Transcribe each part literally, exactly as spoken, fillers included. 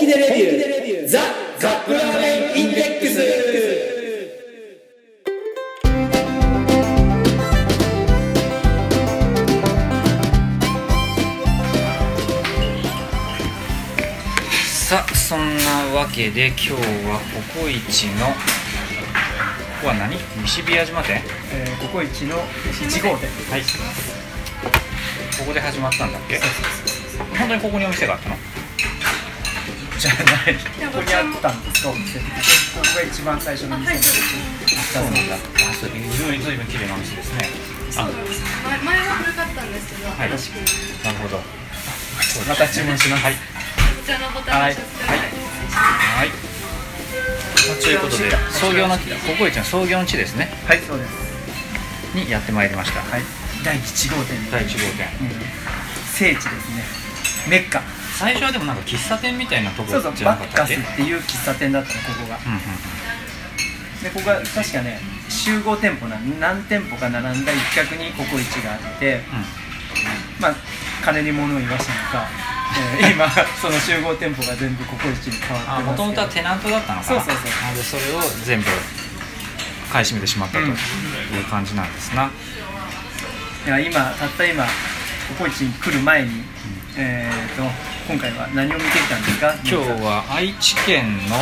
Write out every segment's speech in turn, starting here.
気でレビューザ・カップラーメンインデックス。 さあそんなわけで今日はココイチのここは何？西宮島店、 えー、ココイチのいち号店。 はい、ここで始まったんだっけ？本当にここにお店があったの？ じゃない、ここにあったんですか、お店。ここが一番最初の店です。 そうなんだ。あ、そう、随分綺麗なお店ですね。 そうなんです。前は古かったんですけど、 はい、 新しく。 なるほど。 また注文します。はい。 こちらのボタンを押してください。 はい。ということで創業のココイチの創業の地ですね。 はい、そうです。 にやってまいりました。 はい。だいいち号店。 だいいち号店。 うん、聖地ですね。メッカ。 最初はでもなんか喫茶店みたいなところじゃなかったっけ？そうそう、バッカスっていう喫茶店だったの、ここが。うんうんうん、でここが確かね、集合店舗な何店舗か並んだ一角にココイチがあって、うん、まあ金に物を言わしたのか、えー、今その集合店舗が全部ココイチに変わってますけど。 もともとはテナントだったのかな。 そうそうそう。 なのでそれを全部買い占めてしまったという感じなんですな。 うん、いや今たった今ココイチに来る前に、うん、えーと今回は何を見てきたんですか？ 今日は愛知県の、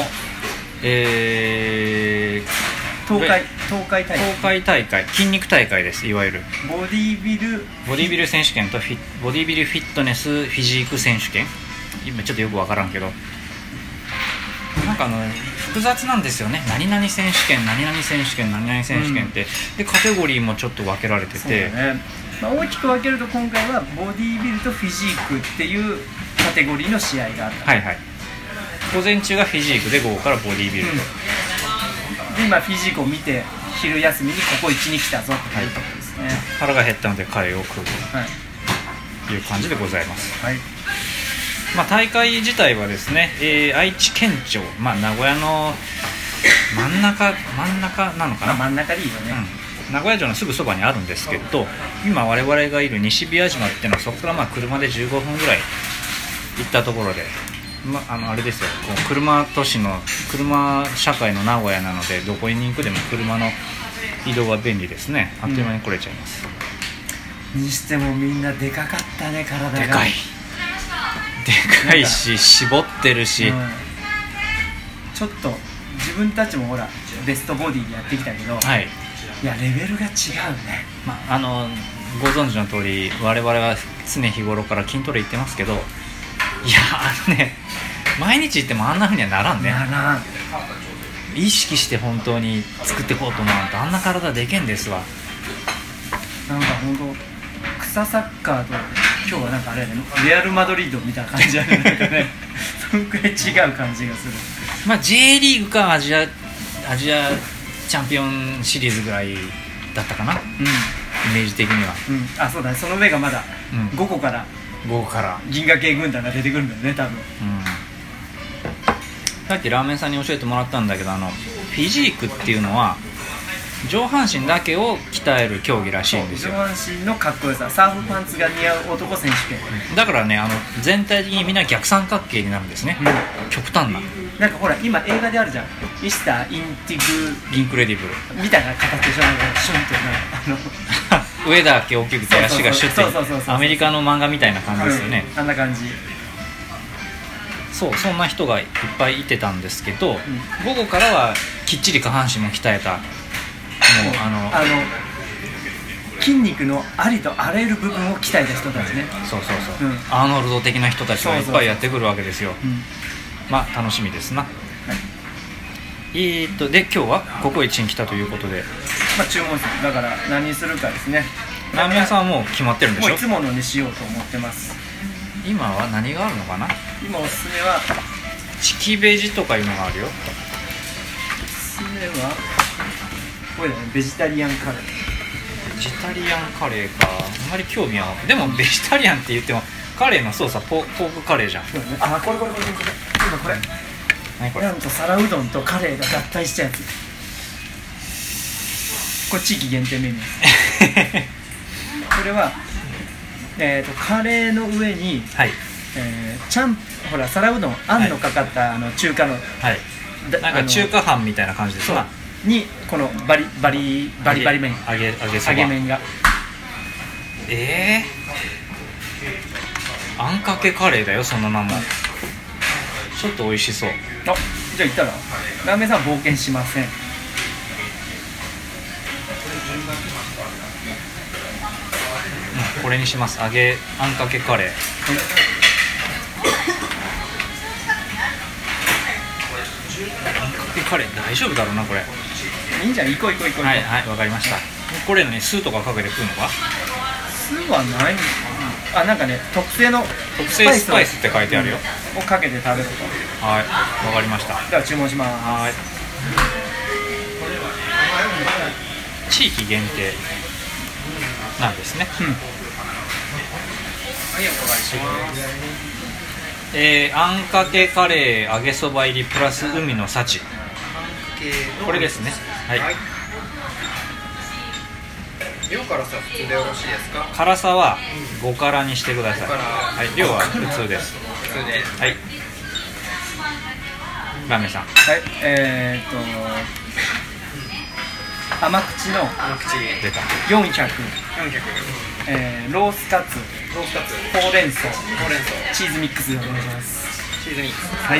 えー、 東海東海大会東海大会筋肉大会です。いわゆるボディビルボディビル選手権とフィボディビルフィットネスフィジーク選手権、今ちょっとよくわからんけど、なんかあの複雑なんですよね。何々選手権何々選手権何々選手権って、うん、でカテゴリーもちょっと分けられてて、 ね、まあ、大きく分けると今回はボディビルとフィジークっていうカテゴリーの試合があった。 はいはい。午前中がフィジークで午後からボディビルと、うん、 で今フィジークを見て昼休みにココイチに来たぞというところですね。はい、 腹が減ったのでカレーを食うという感じでございます。はい。まあ、大会自体はですね、えー、愛知県庁、まあ、名古屋の真ん中真ん中なのかな、 まあ、真ん中でいいよね、 うん、名古屋城のすぐそばにあるんですけど、今我々がいる西宮島っていうのはそこからまあ車でじゅうごふんぐらい行ったところで、まあ、あのあれですよ、こう車都市の車社会の名古屋なので、どこに行くでも車の移動は便利ですね。あっという間に来れちゃいます、 うん、にしてもみんなでかかったね、体がでかいでかいし絞ってるし、うん、 ちょっと自分たちもほらベストボディでやってきたけど、はい、いやレベルが違うね、 まあ、あのご存知の通り我々は常日頃から筋トレ行ってますけど、いやあのね、毎日行ってもあんな風にはならんね。 ならん。 意識して本当に作っていこうと思わんとあんな体でけんですわ。 なんか本当草サッカーと今日はなんかあれやね、レアルマドリードみたいな感じやね、なんかねそんくらい違う感じがする。 まあ J リーグかアジアアジアチャンピオンシリーズぐらいだったかな、うん、イメージ的には、 うん、あ、そうだね、その上がまだごこからごこから銀河系軍団が出てくるんだよね、多分、うん、 さっきラーメンさんに教えてもらったんだけど、あのフィジークっていうのは上半身だけを鍛える競技らしいんですよ。 上半身のかっこよさ、サーフパンツが似合う男選手権、 うん、だからね、あの全体的にみんな逆三角形になるんですね、うん、極端な。 なんかほら今映画であるじゃん、ミスターインティグインクレディブルみたいな形でしょ、なんかシュンってな、 あの上だけ大きくて足がシュッて、アメリカの漫画みたいな感じですよね、 うん、あんな感じ。 そう、そんな人がいっぱいいてたんですけど、うん、午後からはきっちり下半身も鍛えた、もうあのあの筋肉のありとあらゆる部分を鍛えた人たちね。 そうそうそう、うん、アーノルド的な人たちがいっぱいやってくるわけですよ。そうそうそう、うん、まあ楽しみですな、はい、えー、っとで今日はココイチに来たということで、 まあ、注文する、だから何にするかですね。 ラーメン屋さんはもう決まってるんでしょ。 もういつものにしようと思ってます。 今は何があるのかな。 今おすすめはチキベジとかいうのがあるよ。 おすすめはこれだね、ベジタリアンカレー。 ベジタリアンカレーか、あんまり興味はない。でもベジタリアンって言ってもカレーの操作 ポ, ポークカレーじゃん。 そうだね、あ、これこれこれこれ今これ何これ、なんと皿うどんとカレーが合体したやつ。これ地域限定メニューですこれは、えー、とカレーの上に、 はい、 えー、ちゃんほら皿うどんあんのかかった、はい、あの中華の、 はい、なんか中華飯みたいな感じですかにこのバリバリバリバリ麺揚げ揚げそば揚げ麺がえー、あんかけカレーだよその名も、ちょっと美味しそう。 あ、じゃあ行ったらラーメンさんは冒険しません。 これにします。揚げあんかけカレー、はい、あんかけカレー大丈夫だろうなこれ。 いいんじゃん、行こう行こう行こう。 はいはい、わかりました。これのね酢とかかけて食うのか。 酢はない。あ、なんかね特製の特製スパイスって書いてあるよ、 うん、をかけて食べると。 はい、わかりました。 では注文します。 はい、地域限定なんですね。うん、 はい、お願いします。 えー、あんかけカレー揚げそば入りプラス海の幸、これですね。はい、はい、 量からさ普通でよろしいですか。 辛さはご辛にしてください。はい、量は普通です。 普通で。 はい、ラーメンさん。 はい、えー、っと甘口の甘口出たよんひゃく、 よんひゃく、 えー、ロースカツ、 ロースカツ、 ほうれん草、 ほうれん草、 チーズミックスでお願いします。 チーズミックス。 はい、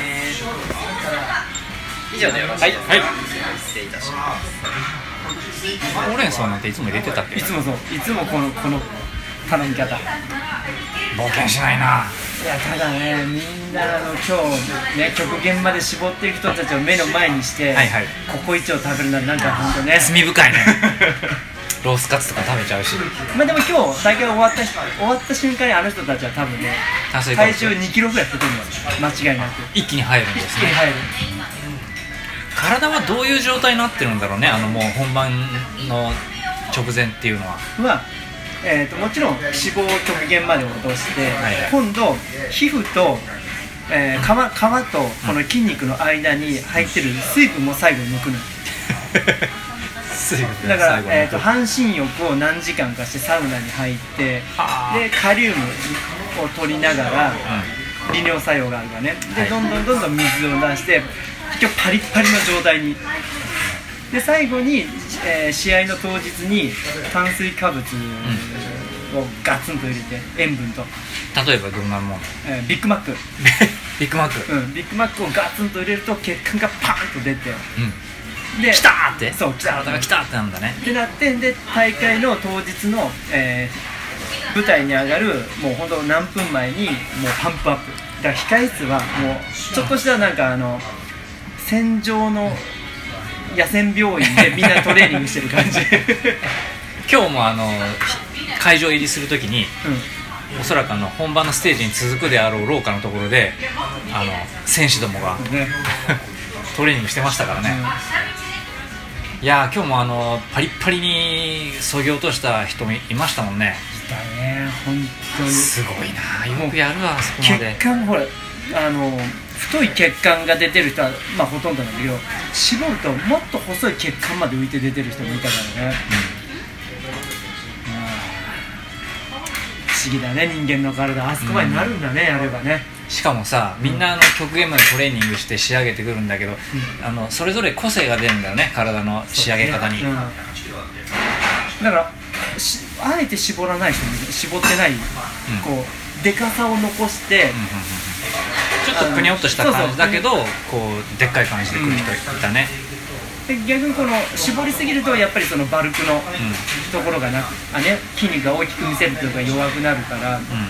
以上でよろしいですか。 はい、はい、 失礼いたします。 ほうれん草なんていつも入れてたっけ。 いつもそう、いつもこのこの頼み方。 冒険しないな。 いや、ただね、みんなあの今日ね極限まで絞ってる人たちを目の前にして、 はいはい、 ココイチを食べるのはなんか本当ね罪深いね。ロースカツとか食べちゃうし。 まあでも今日大会終わった終わった瞬間にあの人たちは多分ね体重にキロぐらい太ってるの間違いなく一気に入るんですね。 一気に入る。 体はどういう状態になってるんだろうね、あのもう本番の直前っていうのは。 まあえー、ともちろん脂肪を極限まで落として、はいはい、今度皮膚と、えー、皮, 皮とこの筋肉の間に入ってる水分も最後に抜くの。 水分だから、えー、と半身浴を何時間かしてサウナに入って、でカリウムを取りながら、うん、利尿作用があるからね。で、はい、どんどんどんどん水を出して結局パリッパリの状態に。で最後に、えー、試合の当日に炭水化物をガツンと入れて、塩分と例えばどんなもの、 えー、ビッグマックビッグマック、 うん、ビッグマックをガツンと入れると血管がパーンと出て、 うん、で来たーって、 そう来たー来たーってなんだねってなって、で大会の当日の、えー、舞台に上がるもうほんと何分前にもうパンプアップだから、控室はもうちょっとしたなんかあの戦場の野戦病院でみんなトレーニングしてる感じ。 今日もあの会場入りするときに、うん、おそらくあの本番のステージに続くであろう廊下のところであの選手どもが、ね、トレーニングしてましたからね、うん、いや今日もあのパリッパリにそぎ落とした人もいましたもんね。 いたね、本当にすごいな、よくやるわ。そこまで血管ほらあの太い血管が出てる人は、まあ、ほとんどなんだけど、絞るともっと細い血管まで浮いて出てる人もいたからね、うん、まあ、不思議だね、人間の体あそこまでなるんだね、うん、やればね。 しかもさ、みんなあの極限までトレーニングして仕上げてくるんだけど、うん、あのそれぞれ個性が出るんだよね、体の仕上げ方に、ね、うん、 だからあえて絞らない人も絞ってない、うん、こうでかさを残して、うんうんうん、 ちょっとぷにょっとした感じだけど、そうそう、こうでっかい感じでくる人いたね、 うん、で逆にこの絞りすぎるとやっぱりそのバルクのところがなく、うん、あね、筋肉が大きく見せるというか弱くなるから、うん、いや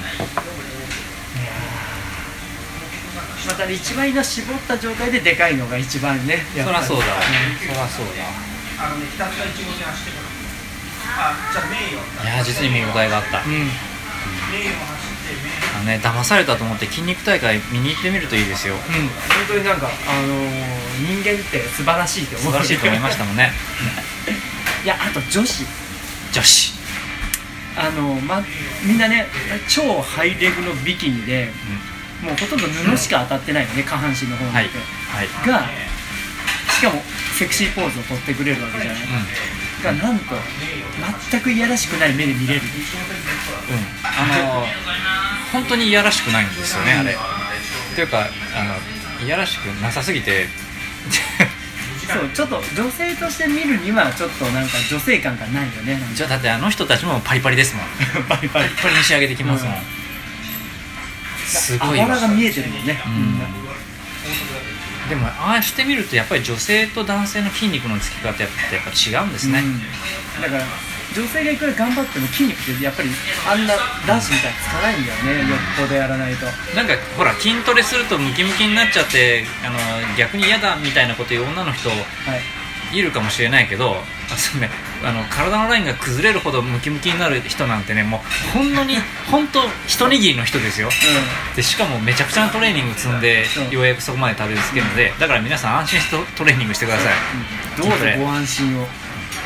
また一番いいのは絞った状態ででかいのが一番ね、 やっぱりそりゃそうだ、うん、そりゃそうだ。 あのね、ひたすら一号線走ってくる。あ、じゃあ名誉。 いや実に見応えがあった、うん、名誉も走あのね、騙されたと思って筋肉大会見に行ってみるといいですよ、うん、 本当になんか、あのー、人間って素晴らしいって思う、 素晴らしいと思いましたもんね。 いや、あと女子女子あの、ま、みんなね超ハイレグのビキニで、うん、もうほとんど布しか当たってないよね、うん、下半身の方に、はいはい、がしかもセクシーポーズを取ってくれるわけじゃない、うん、がなんと全くいやらしくない目で見れる、 うん、あの本当にいやらしくないんですよね、あれというかあのいやらしくなさすぎてそうちょっと女性として見るにはちょっとなんか女性感がないよね。 じゃあだってあの人たちもパリパリですもんパリパリパリに仕上げてきますもん、うん、すごいわ。 あばらが見えてるよね、 うん、でもああしてみるとやっぱり女性と男性の筋肉のつき方ってやっぱ違うんですね、 うん、だから女性がいくら頑張っても筋肉ってやっぱりあんな男子みたいにつかないんだよね、よっぽどやらないと。 なんかほら筋トレするとムキムキになっちゃってあの逆に嫌だみたいなこと言う女の人、はい、いるかもしれないけど、あそう、ね、あの体のラインが崩れるほどムキムキになる人なんてね、もうほんのに本当一握りの人ですよ、うん、でしかもめちゃくちゃなトレーニング積んでようやくそこまでたどり着けるので、だから皆さん安心してトレーニングしてください、 うん、どうぞご安心を。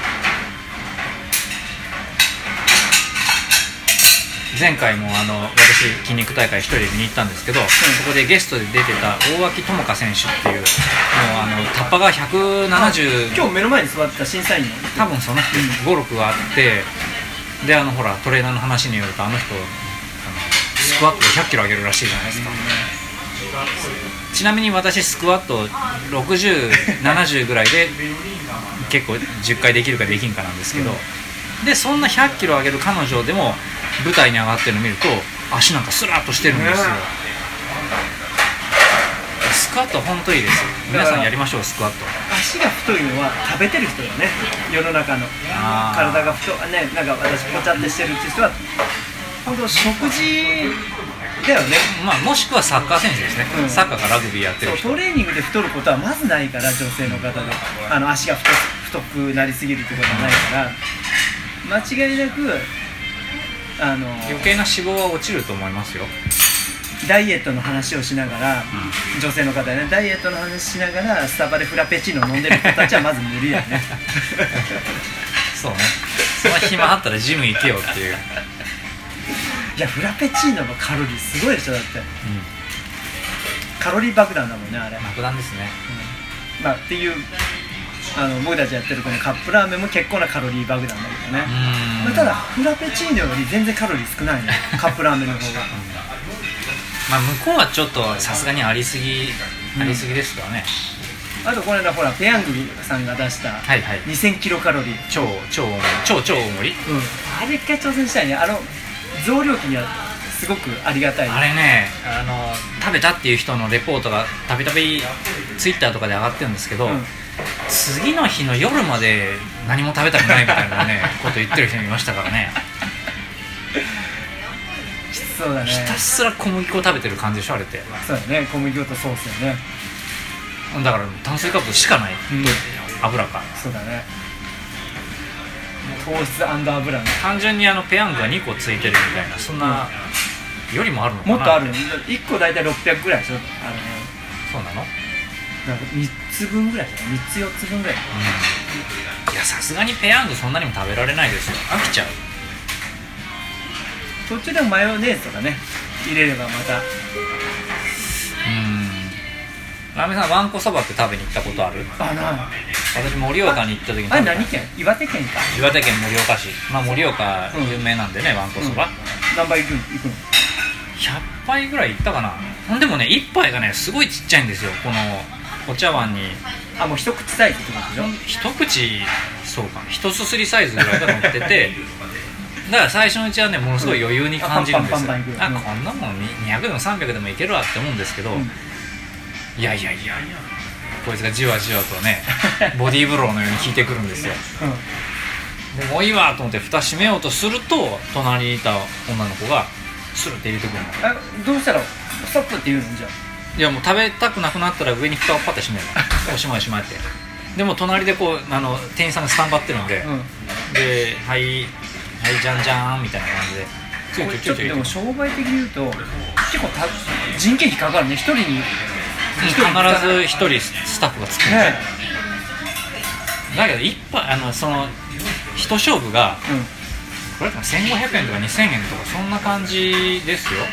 前回もあの私筋肉大会一人で見に行ったんですけど、うん、そこでゲストで出てた大脇智香選手っていう、もうあのタッパがひゃくななじゅう、 今日目の前に座ってた審査員の多分その人ご、ろくあって、であのほらトレーナーの話によるとあの人あのスクワットでひゃっキロ上げるらしいじゃないですか、うん、ちなみに私スクワットろくじゅう、ななじゅうぐらいで結構じゅっかいできるかできんかなんですけど、うん、でそんなひゃっキロ上げる彼女でも舞台に上がってるのを見ると足なんかスラッとしてるんですよ、スクワット本当いいです。皆さんやりましょう、スクワット。 足が太いのは食べてる人よね、世の中の。体が太いね、なんか私ぽちゃってしてるって人は本当食事だよね、 まあ、もしくはサッカー選手ですね、うん、サッカーかラグビーやってる人。 トレーニングで太ることはまずないから、女性の方であの足が 太, 太くなりすぎるってことはないから、間違いなくあの余計な脂肪は落ちると思いますよ。 ダイエットの話をしながら、うん、女性の方ね、ダイエットの話しながらスタバでフラペチーノ飲んでる人たちはまず無理だよねそうね、その暇あったらジム行けよっていういやフラペチーノのカロリーすごいでしょ、だって、うん、カロリー爆弾だもんね、あれ。 爆弾ですね、 うん、まあっていうあの僕たちやってるこのカップラーメンも結構なカロリー爆弾だけどね。まあ、ただフラペチーノより全然カロリー少ないねカップラーメンの方がまあ向こうはちょっとさすがにありすぎ、うん、ありすぎですからね。 あとこの間ほらペヤングさんが出したにせんキロカロリー、 超超大盛り、超超大盛り、 うん、あれ一回挑戦したいね。あの増量期にはすごくありがたい。 あれね、あの食べたっていう人のレポートがたびたびツイッターとかで上がってるんですけど、うん、次の日の夜まで何も食べたくないみたいなねこと言ってる人もいましたからねきつそうだね。 ひたすら小麦粉を食べてる感じでしょ、あれって。 そうだね、小麦粉とソースよね。 だから炭水化物しかない、うん、油か。 そうだね、糖質&油ね。 単純にあのペヤングがにこついてるみたいな、そんな、うん、よりもあるのかな。 もっとあるよ、いっこ大体ろっぴゃくぐらいでしょ、あのね。 そうなの？ なんかみっつぶんぐらいだね、みっつよっつぶんぐらい、 うん、いやさすがにペヤングそんなにも食べられないですよ、飽きちゃう。 途中でもマヨネーズとかね入れればまた。うーん、ラーメンさん、わんこそばって食べに行ったことある？ あ、な私盛岡に行った時に食べた。 あれ何県？岩手県か。 岩手県盛岡市、まあ盛岡有名なんでね、うん、わんこそば、うん、 何杯行くの？ ひゃっぱいぐらい行ったかな。でもね、いっぱいがねすごいちっちゃいんですよ、このお茶碗に。 あ、もう一口サイズってことでしょ？ 一口、そうか、一すすりサイズぐらいが乗っててだから最初のうちはね、ものすごい余裕に感じるんですよ、うん、あ、あ、こんなもんにひゃくでもさんびゃくでもいけるわって思うんですけど、うん、いやいやいやこいつがじわじわとねボディーブローのように効いてくるんですよ、うん、でもういいわと思って蓋閉めようとすると、隣にいた女の子がスルって入れてくるの。 あ、どうしたらストップって言うの？じゃあいや、もう食べたくなくなったら上に蓋をパッと閉めるのおしまいおしまいって。でも隣でこうあの店員さんがスタンバってるんで、うん、で、はいはい、じゃんじゃんみたいな感じでついついついつい。 でも商売的に言うと結構た人件費かかるね、一人に必ず一人スタッフがつくんで、ね、だけど一杯あのその一勝負が、うん、これせんごひゃくえんとかにせんえんとかそんな感じですよ。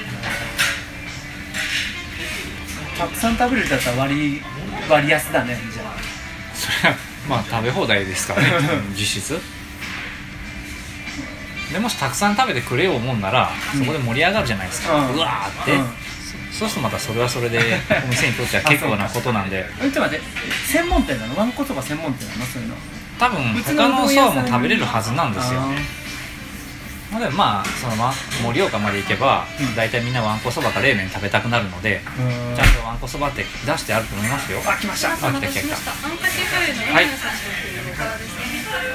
たくさん食べるんだったら割割安だね。じゃあそれはまあ食べ放題ですからね実質。 でもしたくさん食べてくれようもんなら、うん、そこで盛り上がるじゃないですか、うん、うわーって、うん、そ, そうするとまたそれはそれでお店にとっては結構なことなんでちょっと待って、専門店なの？わんこそば専門店なの？そういうの多分他のそばも食べれるはずなんですよ。なのでまあその盛岡まで行けば、うん、大体みんなわんこそばか冷麺食べたくなるので、ちゃんとわんこそばって出してあると思いますよ。 あ、来ました。 あ、来た来た来た。 あんかけカレーのエリナさんというおからですね。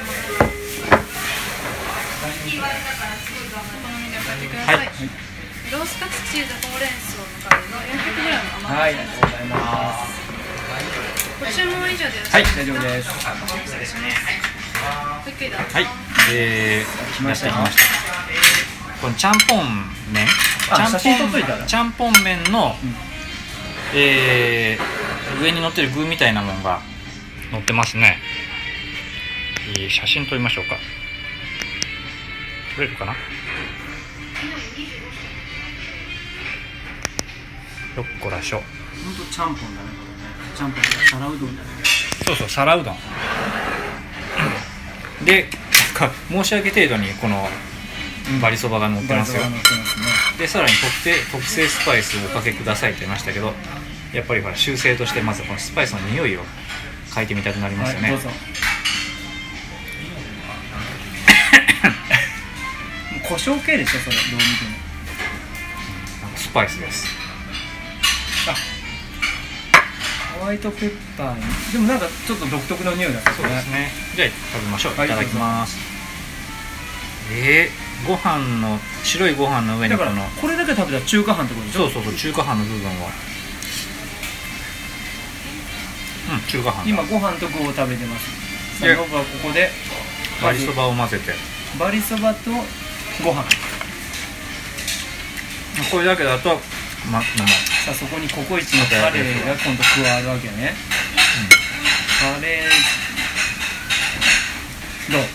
はい、はい、ロースカツチーズほうれん草のカレーの よんひゃくグラム 甘はい、ありがとうございます。 ご注文以上でよろしいですか？ はい、大丈夫です。 はい、えー、来ました来ました。このちゃんぽん麺、ちゃんぽん、ちゃんぽん麺の、うん、えー、上に乗ってる具みたいなものが乗ってますね。えー、写真撮りましょうか。撮れるかな。よっこらしょ。 ほんとちゃんぽんだね、これね。ちゃんぽんとか皿うどんだね。 そうそう、皿うどんでか申し訳程度にこのバリそばが乗ってますよ、うん、ますね、でさらに特定特製スパイスをおかけくださいって言いましたけど、やっぱりほら修正としてまずこのスパイスの匂いを嗅いでみたくなりますよね、はい、どうぞ胡椒系でしょそれ、どう見てもスパイスです。 あ、ホワイトペッパーにでもなんかちょっと独特の匂いだったね。 そうですね。じゃあ食べましょう。いただきます。えー、ご飯の白いご飯の上にこのだからこれだけ食べたら中華飯ってことでしょ。 そうそうそう、中華飯の部分はうん中華飯。 今ご飯と具を食べてます。さあ僕はここでバリそばを混ぜてバリそばとご飯これだけだとま、まさあそこにココイチのカレーが今度加わるわけね、うん、カレーどう、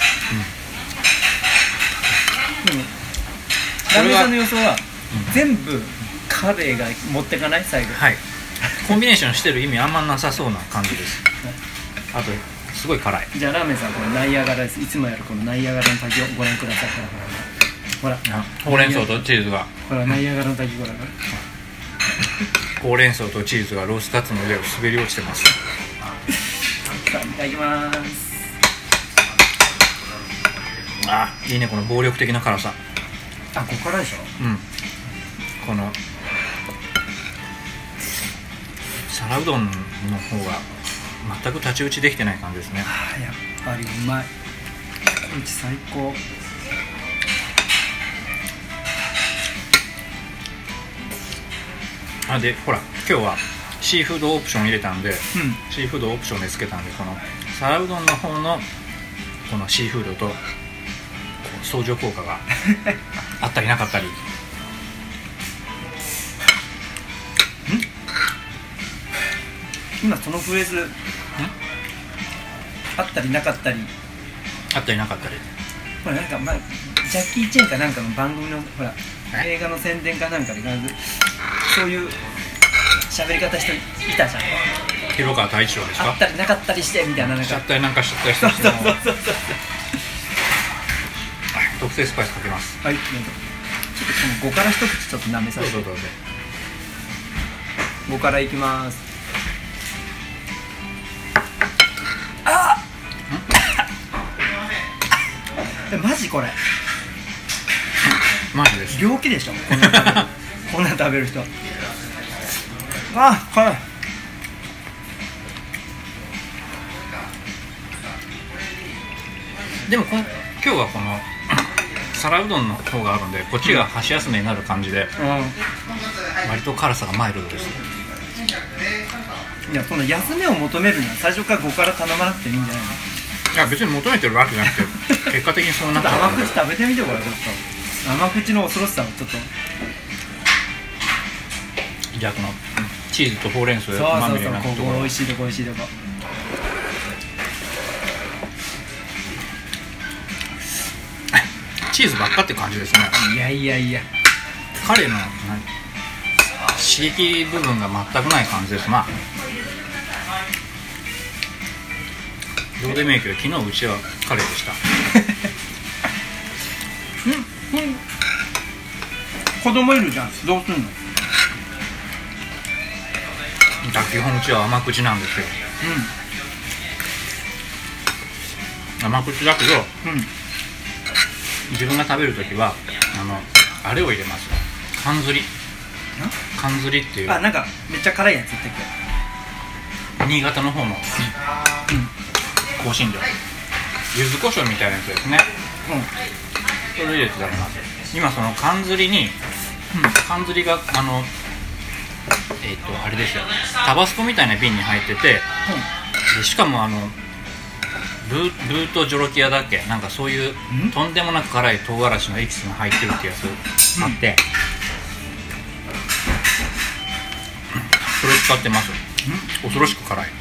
うん、でもラーメンさんの予想は、うん、全部カレーが持ってかない最後。 はいコンビネーションしてる意味あんまなさそうな感じです、はい、あとすごい辛い。 じゃあラーメンさんこのナイアガラです。いつもやるこのナイアガラの滝をご覧ください。ほらほうれん草とチーズがほらナイアガラの滝ご覧ほうれん草とチーズがロースカツの上を滑り落ちてます。 さあいただきます。 あ、いいねこの暴力的な辛さ。 あ、ここからでしょ。 うんこの皿うどんの方が全く太刀打ちできてない感じですね。 あ、やっぱりうまい。こいつ最高。 あでほら今日はシーフードオプション入れたんで、うん、シーフードオプションでつけたんでこの皿うどんの方のこのシーフードと相乗効果があったりなかったり。ん今そのフレーズあったりなかったりあったりなかったりほらなんか、ま、ジャッキー・チェンかなんかの番組のほら映画の宣伝かなんかでそういう喋り方していたじゃん。 広川太一郎ですか。 あったりなかったりしてみたいななんかしちゃったりなんかしちゃったりしてそうそうそうそう特製スパイスかけます。 はい、ちょっとこのごから一口ちょっと舐めさせて。 どうぞどうぞ。 ごからいきます。あっマジこれマジです。 病気でしょこんな食べるこんな食べる人。あっ辛い。 でもこの今日はこの皿うどんの方があるんでこっちが箸休めになる感じで、うん、割と辛さがマイルドです。 いやこの休めを求めるには最初からごから頼まなくていいんじゃないの。 いや別に求めてるわけじゃなくて結果的にそうなっちゃう。 甘口食べてみてこれちょっと甘口の恐ろしさをちょっと。 じゃあこのチーズとほうれん草まみれになったところ。そうそうそうここ美味しいとこ美味しいとこ。 チーズばっかって感じですね。 いやいやいやカレーの刺激部分が全くない感じですな。どうでもいいけど昨日うちはカレーでしたうん子供いるじゃん、どうすんの？ 基本うちは甘口なんですよ。甘口だけど、 うんうん自分が食べるときはあのあれを入れます。かんずりかんずりっていうあ、なんかめっちゃ辛いやつってっけ？ 新潟の方の香辛料、柚子胡椒みたいなやつですね。それを入れて食べます。今そのかんずりに、かんずりがあのえっ、ー、とあれですよ、タバスコみたいな瓶に入ってて、でしかもあのルー、ルートジョロキアだっけ、なんかそういうとんでもなく辛い唐辛子のエキスが入ってるってやつあって、うん、それ使ってます。恐ろしく辛い。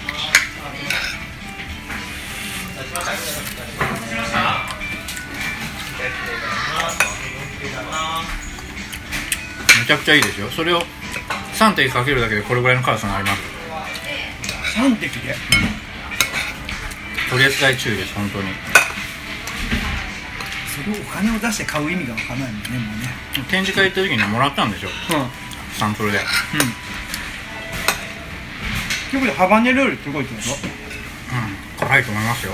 めちゃくちゃいいですよ。それをさん滴かけるだけでこれぐらいの辛さがあります。 さん滴で、うん、 取り扱い注意です、本当に。 それをお金を出して買う意味がわからないもんね、もうね。 展示会行った時にもらったんですよ、うん、サンプルで。うん。 ということでハバネロよりすごいってこと？ うん、辛いと思いますよ。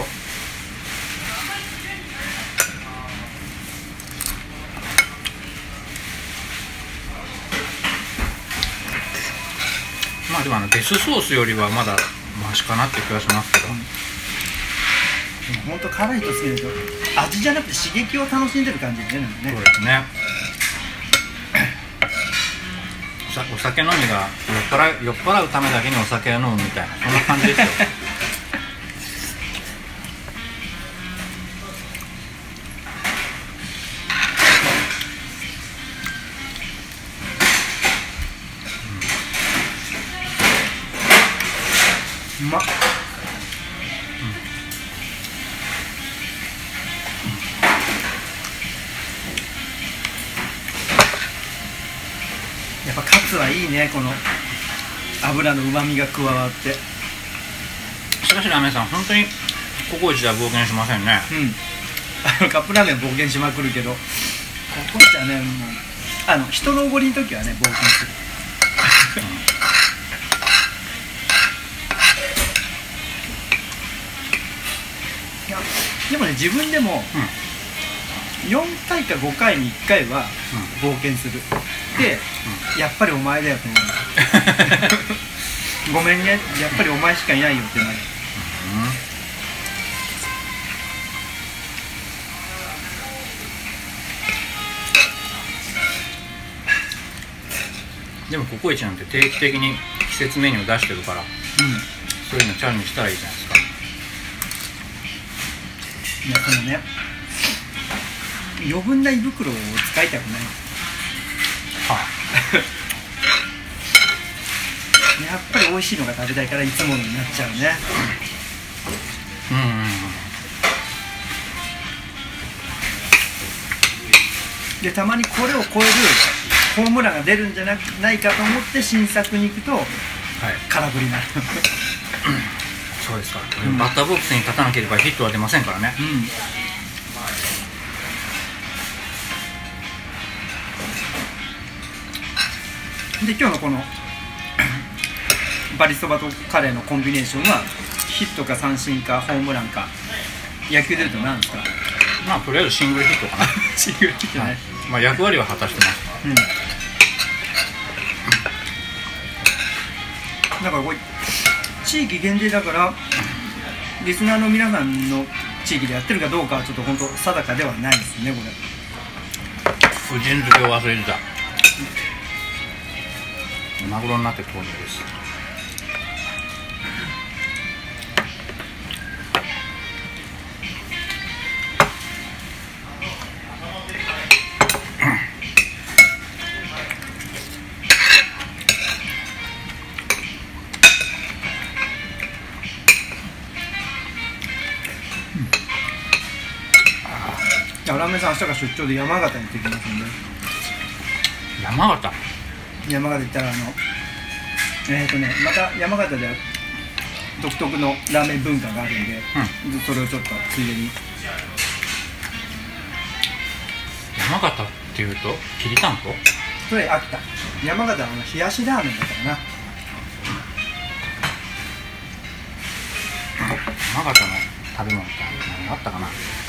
まあでもあのデスソースよりはまだマシかなって気がしますけど、 うん、ほんと辛いと好きだけど味じゃなくて刺激を楽しんでる感じだね。 そうですね。お酒飲みが酔っ払う、酔っ払うためだけにお酒を飲むみたいな、そんな感じですよ。 うまっ。やっぱカツはいいね、この油のうまみが加わって。 しかしラーメンさん、本当にココイチでは冒険しませんね。 うん、あのカップラーメン冒険しまくるけど、ココイチはね、もうあの人のおごりの時はね冒険する。いやでもね、自分でも、うん、よんかいかごかいにいっかいは冒険する、うん、で、うん、やっぱりお前だよって思う。ごめんね、やっぱりお前しかいないよってなる、 うん、でもココイチなんて定期的に季節メニュー出してるから、うん、そういうのチャレンジしたらいいじゃないですか。 いや、そのね、余分な胃袋を使いたくない。はあやっぱり美味しいのが食べたいからいつものになっちゃうね。うんうんうん。でたまにこれを超えるホームランが出るんじゃなないかと思って新作に行くと、はい、空振りになる。 そうですか、うん、バッターボックスに立たなければヒットは出ませんからね。うん、で今日のこのバリそばとカレーのコンビネーションはヒットか三振かホームランか、野球でいうと何ですか？ まあとりあえずシングルヒットかな。 シングルヒットね、はい、 まあ役割は果たしてます。うん、 だからこれ地域限定だからリスナーの皆さんの地域でやってるかどうかはちょっと本当定かではないですね。これ婦人漬けを忘れてた。マグロになって当時です。 ラーメンさん明日から出張で山形に行ってきますんで。 山形山形行ったらあのえっ、ー、とねまた山形では独特のラーメン文化があるんで、うん、それをちょっとついでに。 山山形っていうときりたんぽ。 それ秋田。山形の冷やしラーメンだったかな。 山形の食べ物って何があったかな。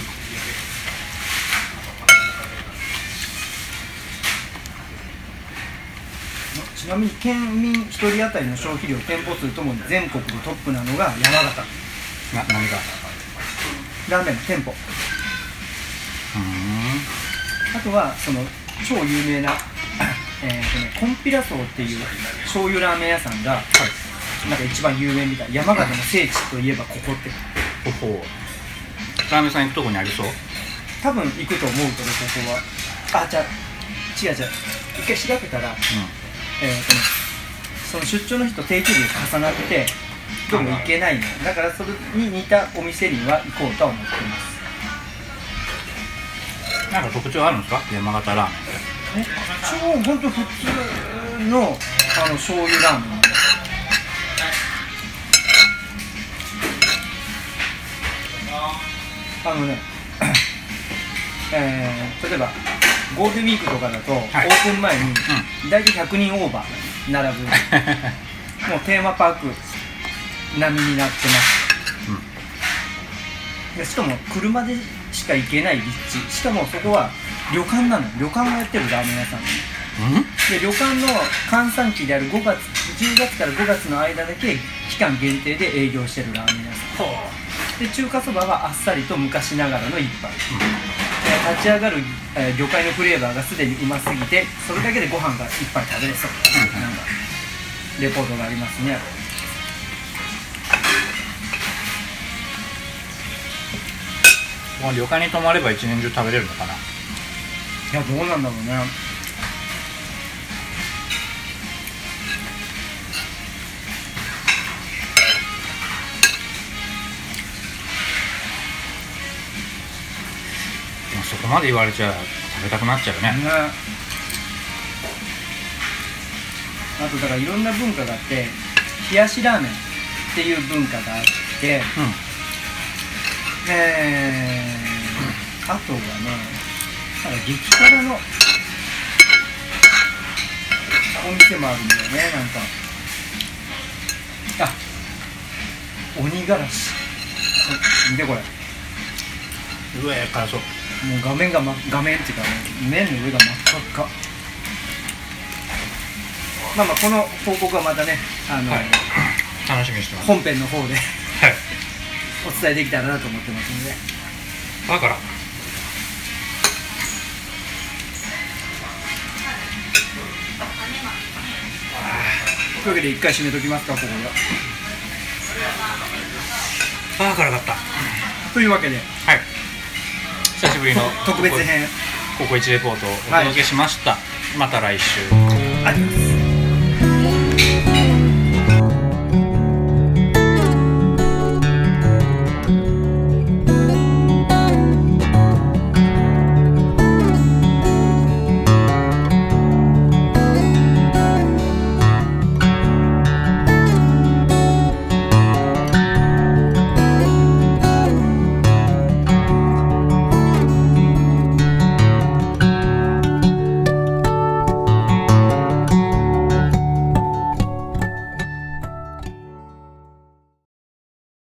ちなみに県民ひとり当たりの消費量、店舗数ともに全国でトップなのが山形。 な、何が。 ラーメンの店舗。 うーん。 あとはその超有名なえーとね、コンピラソーっていう醤油ラーメン屋さんが、はい、なんか一番有名みたい。山形の聖地といえばここって。 ほほう。ラーメンさん行くとこにありそう。 多分行くと思うけど、ここはあ、じゃあ違う違う、一回調べたら、うん、えーとね、その出張の日と定休日が重なってどうも行けないのだから、それに似たお店には行こうとは思ってます。 なんか特徴あるんですか、山形ラーメンって。 ね、超ほんと普通のあの醤油ラーメンなんです。あのね、えー、例えばゴールデンウィークとかだと、はい、オープン前に大体ひゃくにんオーバー並ぶもうテーマパーク並みになってます、うん、でしかも車でしか行けない立地、しかもそこは旅館なの。旅館がやってるラーメン屋さん、うん、で旅館の閑散期であるごがつじゅうがつからごがつの間だけ期間限定で営業してるラーメン屋さんで、中華そばはあっさりと昔ながらの一杯、うん、立ち上がる、えー、魚介のフレーバーがすでにうますぎて、それだけでご飯が一杯食べれそう、うん、なんかレポートがありますね。 もう旅館に泊まれば一年中食べれるのかな。 いや、どうなんだろうね。 そこまで言われちゃ食べたくなっちゃうね。ね、 あとだからいろんな文化があって、冷やしラーメンっていう文化があって、うん、えー、あとはね、なんか激辛のお店もあるんだよね。なんかあ、鬼がらし、見てこれ、 上からそう、 もう画面が、ま、画面っていうか、ね、麺の上が真っ赤っか。まあまあこの報告はまたね、あの、はい、 楽しみにしてます。 本編の方で、はい、お伝えできたらなと思ってますので。 だからというわけで一回締めときますか、ここで。 ああ、辛かった。 というわけで、 はい、久しぶりの特別編ココイチレポートをお届けしました、はい、また来週。 あります。